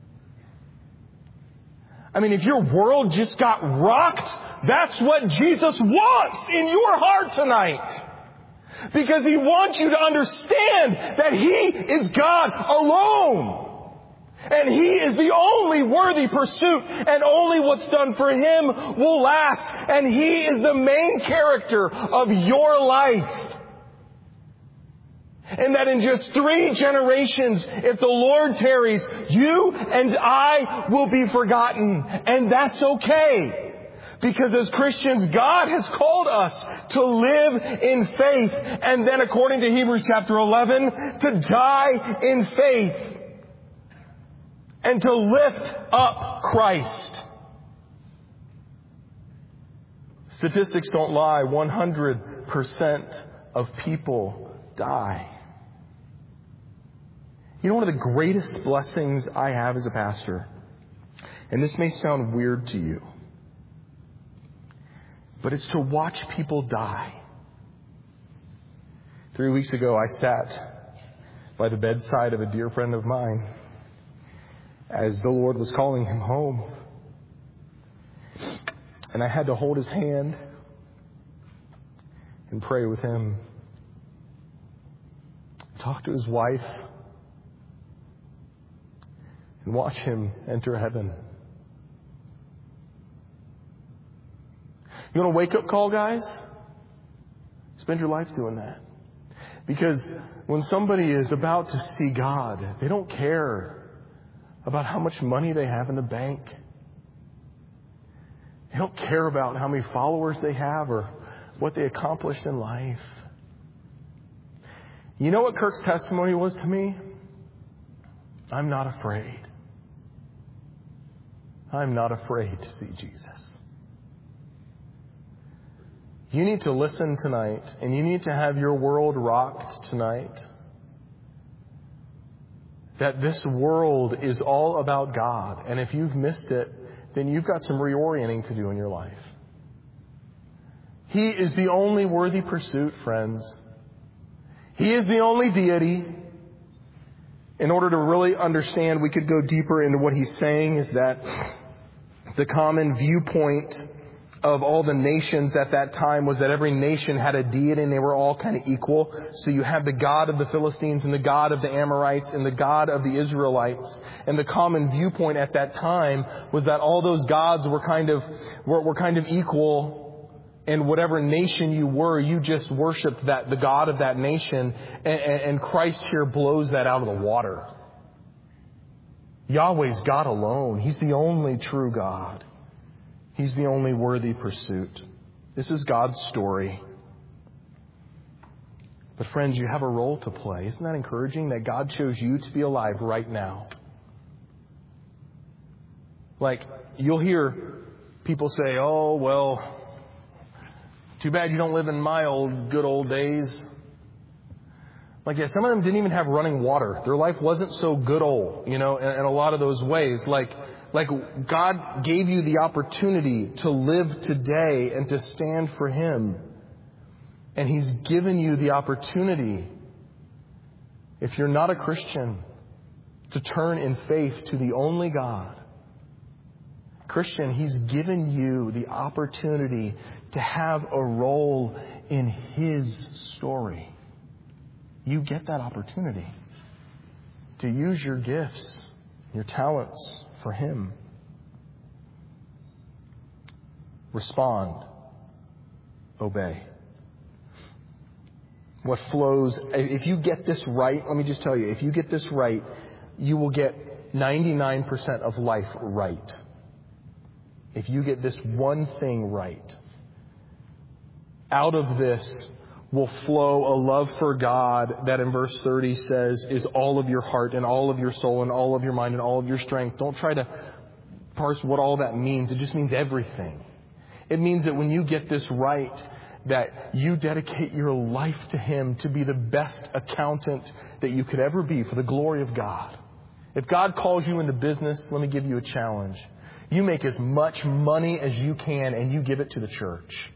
Speaker 1: I mean, if your world just got rocked, that's what Jesus wants in your heart tonight. Because He wants you to understand that He is God alone. And He is the only worthy pursuit, and only what's done for Him will last. And He is the main character of your life. And that in just three generations, if the Lord tarries, you and I will be forgotten. And that's okay. Because as Christians, God has called us to live in faith. And then according to Hebrews chapter eleven, to die in faith. And to lift up Christ. Statistics don't lie. one hundred percent of people die. You know, one of the greatest blessings I have as a pastor, and this may sound weird to you, but it's to watch people die. Three weeks ago, I sat by the bedside of a dear friend of mine as the Lord was calling him home. And I had to hold his hand and pray with him, talk to his wife, and watch him enter heaven. You want a wake-up call, guys? Spend your life doing that. Because when somebody is about to see God, they don't care about how much money they have in the bank. They don't care about how many followers they have or what they accomplished in life. You know what Kirk's testimony was to me? I'm not afraid. I'm not afraid to see Jesus. You need to listen tonight, and you need to have your world rocked tonight. That this world is all about God. And if you've missed it, then you've got some reorienting to do in your life. He is the only worthy pursuit, friends. He is the only deity. In order to really understand, we could go deeper into what he's saying is that the common viewpoint of all the nations at that time was that every nation had a deity and they were all kind of equal. So you have the God of the Philistines and the God of the Amorites and the God of the Israelites. And the common viewpoint at that time was that all those gods were kind of were, were kind of equal. And whatever nation you were, you just worshipped that the God of that nation. And, and Christ here blows that out of the water. Yahweh's God alone. He's the only true God. He's the only worthy pursuit. This is God's story. But friends, you have a role to play. Isn't that encouraging that God chose you to be alive right now? Like, you'll hear people say, oh, well, too bad you don't live in my old, good old days. Like, yeah, some of them didn't even have running water. Their life wasn't so good old, you know, in, in a lot of those ways. Like, Like God gave you the opportunity to live today and to stand for Him. And He's given you the opportunity, if you're not a Christian, to turn in faith to the only God. Christian, He's given you the opportunity to have a role in His story. You get that opportunity to use your gifts, your talents, for Him. Respond. Obey. What flows, if you get this right, let me just tell you, if you get this right, you will get ninety-nine percent of life right. If you get this one thing right, out of this will flow a love for God that in verse thirty says is all of your heart and all of your soul and all of your mind and all of your strength. Don't try to parse what all that means. It just means everything. It means that when you get this right, that you dedicate your life to Him to be the best accountant that you could ever be for the glory of God. If God calls you into business, let me give you a challenge. You make as much money as you can and you give it to the church.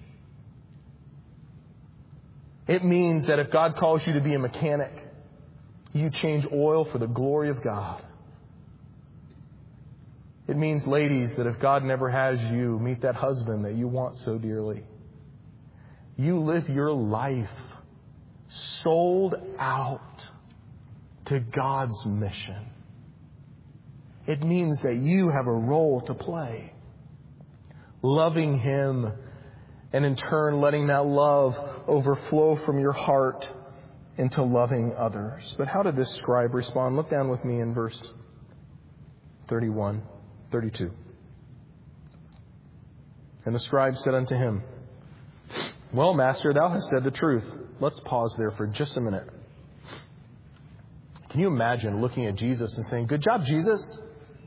Speaker 1: It means that if God calls you to be a mechanic, you change oil for the glory of God. It means, ladies, that if God never has you meet that husband that you want so dearly, you live your life sold out to God's mission. It means that you have a role to play, loving Him, and in turn, letting that love overflow from your heart into loving others. But how did this scribe respond? Look down with me in verse thirty-one, thirty-two. And the scribe said unto him, well, Master, thou hast said the truth. Let's pause there for just a minute. Can you imagine looking at Jesus and saying, good job, Jesus.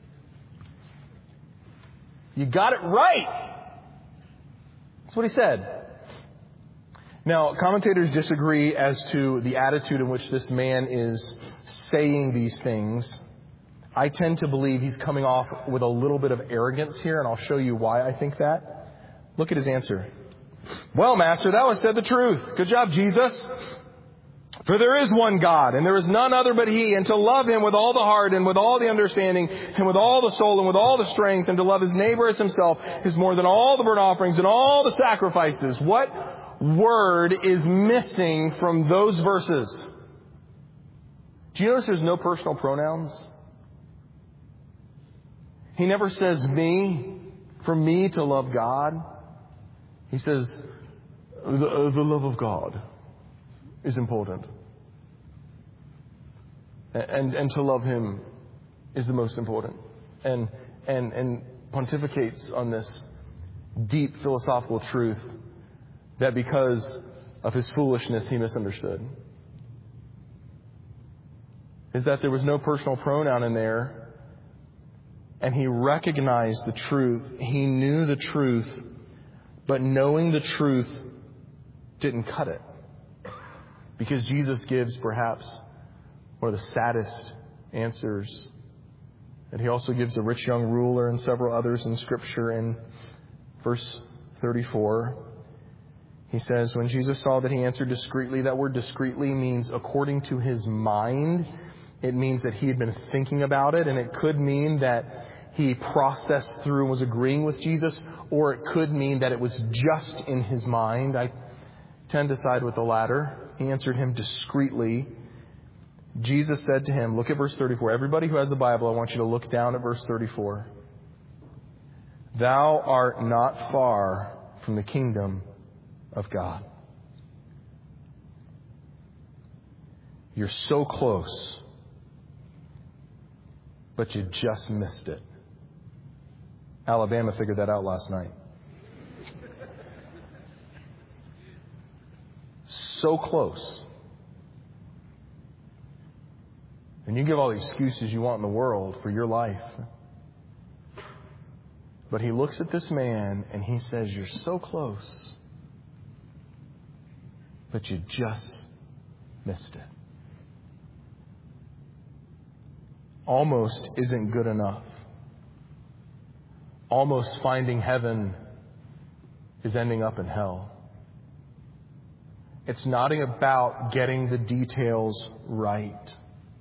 Speaker 1: You got it right. That's what he said. Now, commentators disagree as to the attitude in which this man is saying these things. I tend to believe he's coming off with a little bit of arrogance here, and I'll show you why I think that. Look at his answer. Well, Master, thou hast said the truth. Good job, Jesus. For there is one God, and there is none other but He, and to love Him with all the heart and with all the understanding and with all the soul and with all the strength, and to love his neighbor as himself is more than all the burnt offerings and all the sacrifices. What word is missing from those verses? Do you notice there's no personal pronouns? He never says me, for me to love God. He says the, the love of God is important. And, and to love Him is the most important. And, and, and pontificates on this deep philosophical truth that because of his foolishness, he misunderstood. Is that there was no personal pronoun in there, and he recognized the truth. He knew the truth, but knowing the truth didn't cut it. Because Jesus gives perhaps one of the saddest answers. And he also gives the rich young ruler and several others in Scripture. In verse thirty-four, he says, when Jesus saw that he answered discreetly, that word discreetly means according to his mind. It means that he had been thinking about it, and it could mean that he processed through and was agreeing with Jesus, or it could mean that it was just in his mind. I tend to side with the latter. He answered him discreetly. Jesus said to him, look at verse thirty-four. Everybody who has a Bible, I want you to look down at verse thirty-four. Thou art not far from the kingdom of God. You're so close, but you just missed it. Alabama figured that out last night. So close. And you give all the excuses you want in the world for your life. But he looks at this man and he says, you're so close, but you just missed it. Almost isn't good enough. Almost finding heaven is ending up in hell. It's not about getting the details right.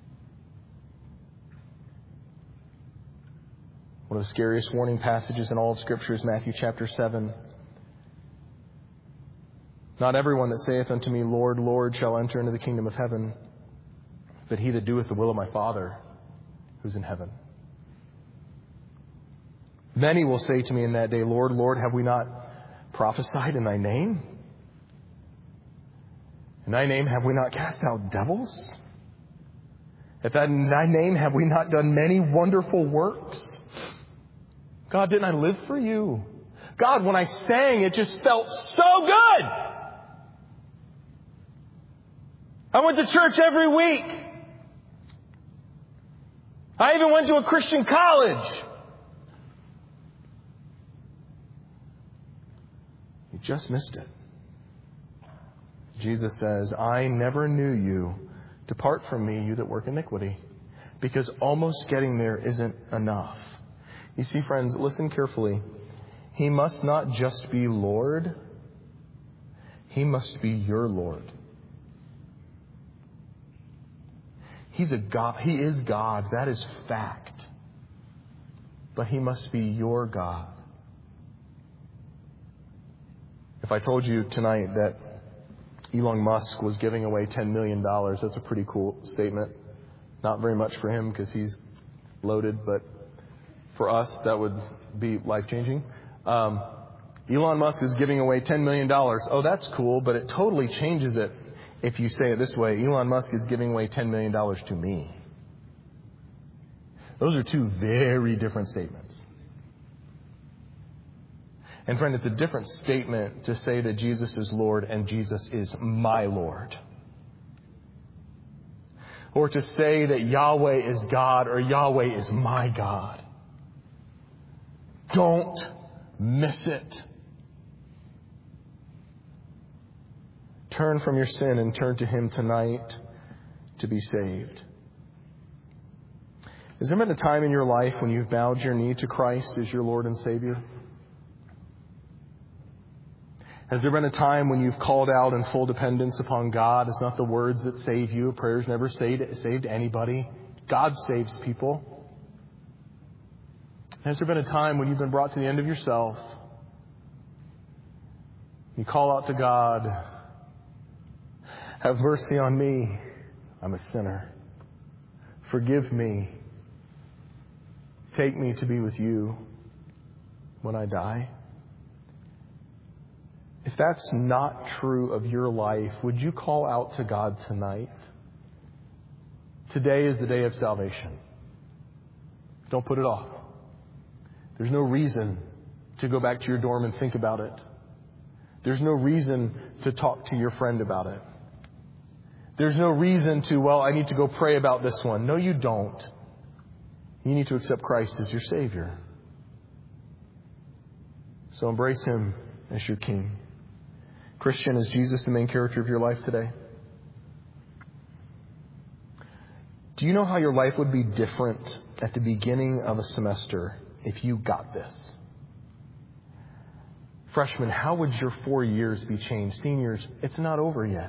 Speaker 1: One of the scariest warning passages in all of Scripture is Matthew chapter seven. Not everyone that saith unto me, Lord, Lord, shall enter into the kingdom of heaven, but he that doeth the will of my Father who's in heaven. Many will say to me in that day, Lord, Lord, have we not prophesied in thy name? In thy name have we not cast out devils? At thy name have we not done many wonderful works? God, didn't I live for you? God, when I sang, it just felt so good. I went to church every week. I even went to a Christian college. You just missed it. Jesus says, I never knew you. Depart from me, you that work iniquity. Because almost getting there isn't enough. You see, friends, listen carefully. He must not just be Lord. He must be your Lord. He's a God. He is God. That is fact. But he must be your God. If I told you tonight that Elon Musk was giving away ten million dollars, that's a pretty cool statement. Not very much for him because he's loaded, but for us, that would be life-changing. Um, Elon Musk is giving away ten million dollars. Oh, that's cool, but it totally changes it if you say it this way. Elon Musk is giving away ten million dollars to me. Those are two very different statements. And friend, it's a different statement to say that Jesus is Lord and Jesus is my Lord. Or to say that Yahweh is God or Yahweh is my God. Don't miss it. Turn from your sin and turn to Him tonight to be saved. Has there been a time in your life when you've bowed your knee to Christ as your Lord and Savior? Has there been a time when you've called out in full dependence upon God? It's not the words that save you. Prayers never saved, saved anybody. God saves people. Has there been a time when you've been brought to the end of yourself? You call out to God, have mercy on me. I'm a sinner. Forgive me. Take me to be with you when I die. If that's not true of your life, would you call out to God tonight? Today is the day of salvation. Don't put it off. There's no reason to go back to your dorm and think about it. There's no reason to talk to your friend about it. There's no reason to, well, I need to go pray about this one. No, you don't. You need to accept Christ as your Savior. So embrace Him as your King. Christian, is Jesus the main character of your life today? Do you know how your life would be different at the beginning of a semester if you got this? Freshmen, how would your four years be changed? Seniors, it's not over yet.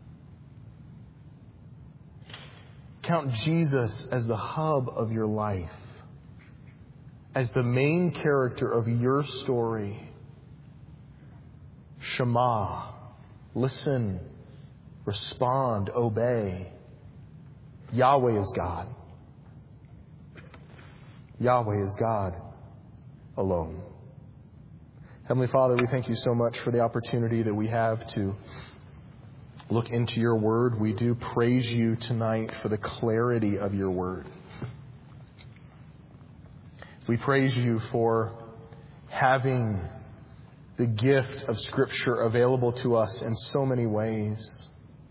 Speaker 1: Count Jesus as the hub of your life, as the main character of your story. Shema, listen, respond, obey. Yahweh is God. Yahweh is God alone. Heavenly Father, we thank you so much for the opportunity that we have to look into your word. We do praise you tonight for the clarity of your word. We praise you for having the gift of Scripture available to us in so many ways.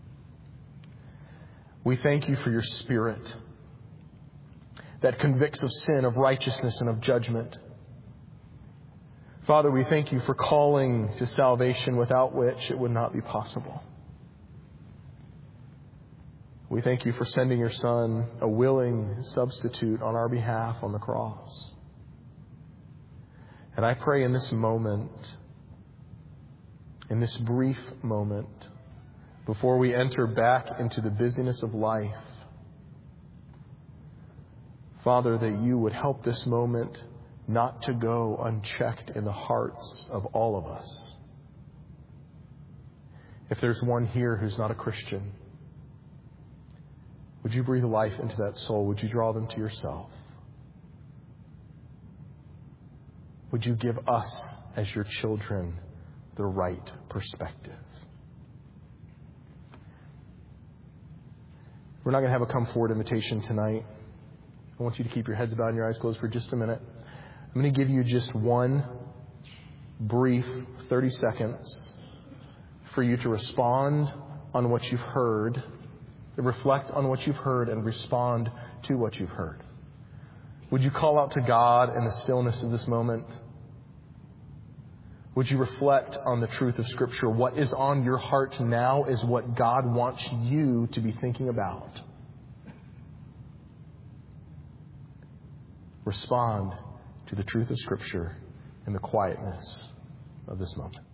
Speaker 1: We thank you for your Spirit that convicts of sin, of righteousness, and of judgment. Father, we thank you for calling to salvation without which it would not be possible. We thank you for sending your Son, a willing substitute on our behalf on the cross. And I pray in this moment, in this brief moment, before we enter back into the busyness of life, Father, that you would help this moment not to go unchecked in the hearts of all of us. If there's one here who's not a Christian, would you breathe life into that soul? Would you draw them to yourself? Would you give us, as your children, the right perspective? We're not going to have a come forward invitation tonight. I want you to keep your heads bowed and your eyes closed for just a minute. I'm going to give you just one brief thirty seconds for you to respond on what you've heard, to reflect on what you've heard, and respond to what you've heard. Would you call out to God in the stillness of this moment? Would you reflect on the truth of Scripture? What is on your heart now is what God wants you to be thinking about. Respond to the truth of Scripture in the quietness of this moment.